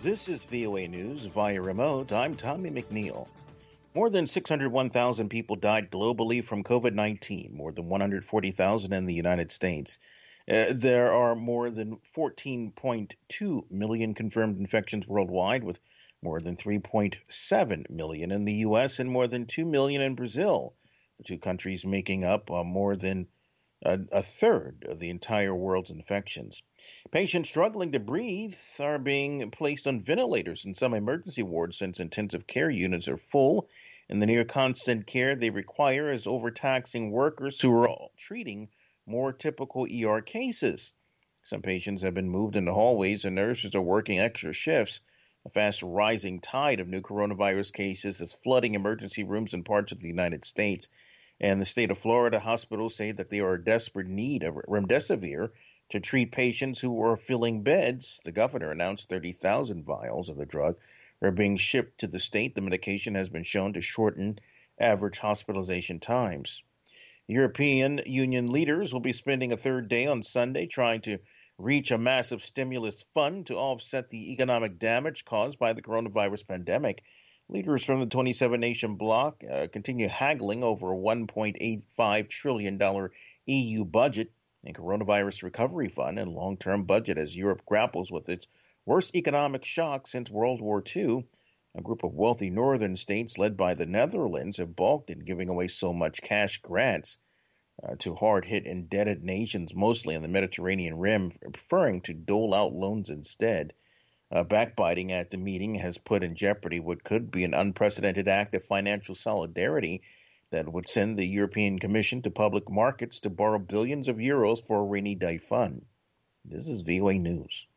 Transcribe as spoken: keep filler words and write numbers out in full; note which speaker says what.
Speaker 1: This is V O A News via remote. I'm Tommy McNeil. More than six hundred one thousand people died globally from COVID nineteen, more than one hundred forty thousand in the United States. Uh, there are more than fourteen point two million confirmed infections worldwide, with more than three point seven million in the U S and more than two million in Brazil, the two countries making up uh, more than a, a third of the entire world's infections. Patients struggling to breathe are being placed on ventilators in some emergency wards since intensive care units are full, and the near constant care they require is overtaxing workers who are all treating more typical E R cases. Some patients have been moved into hallways, and nurses are working extra shifts. A fast rising tide of new coronavirus cases is flooding emergency rooms in parts of the United States. And the state of Florida hospitals say that they are in desperate need of remdesivir to treat patients who are filling beds. The governor announced thirty thousand vials of the drug are being shipped to the state. The medication has been shown to shorten average hospitalization times. European Union leaders will be spending a third day on Sunday trying to reach a massive stimulus fund to offset the economic damage caused by the coronavirus pandemic. Leaders from the twenty-seven nation bloc uh, continue haggling over a one point eight five trillion dollars E U budget and coronavirus recovery fund and long-term budget as Europe grapples with its worst economic shock since World War Two. A group of wealthy northern states led by the Netherlands have balked in giving away so much cash grants uh, to hard-hit indebted nations, mostly in the Mediterranean Rim, preferring to dole out loans instead. Uh, backbiting at the meeting has put in jeopardy what could be an unprecedented act of financial solidarity that would send the European Commission to public markets to borrow billions of euros for a rainy day fund. This is V O A News.